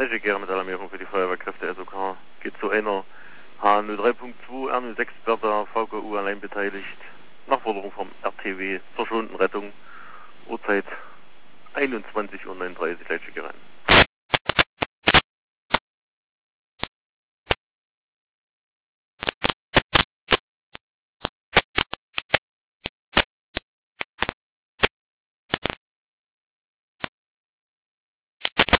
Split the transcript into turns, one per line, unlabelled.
Leger mit Alarmierung für die Feuerwehrkräfte SOK. Geht zu einer H03.2 R06 Bertha VKU allein beteiligt. Nach Forderung vom RTW zur Schonenrettung. Uhrzeit 21:39 Uhr Leger.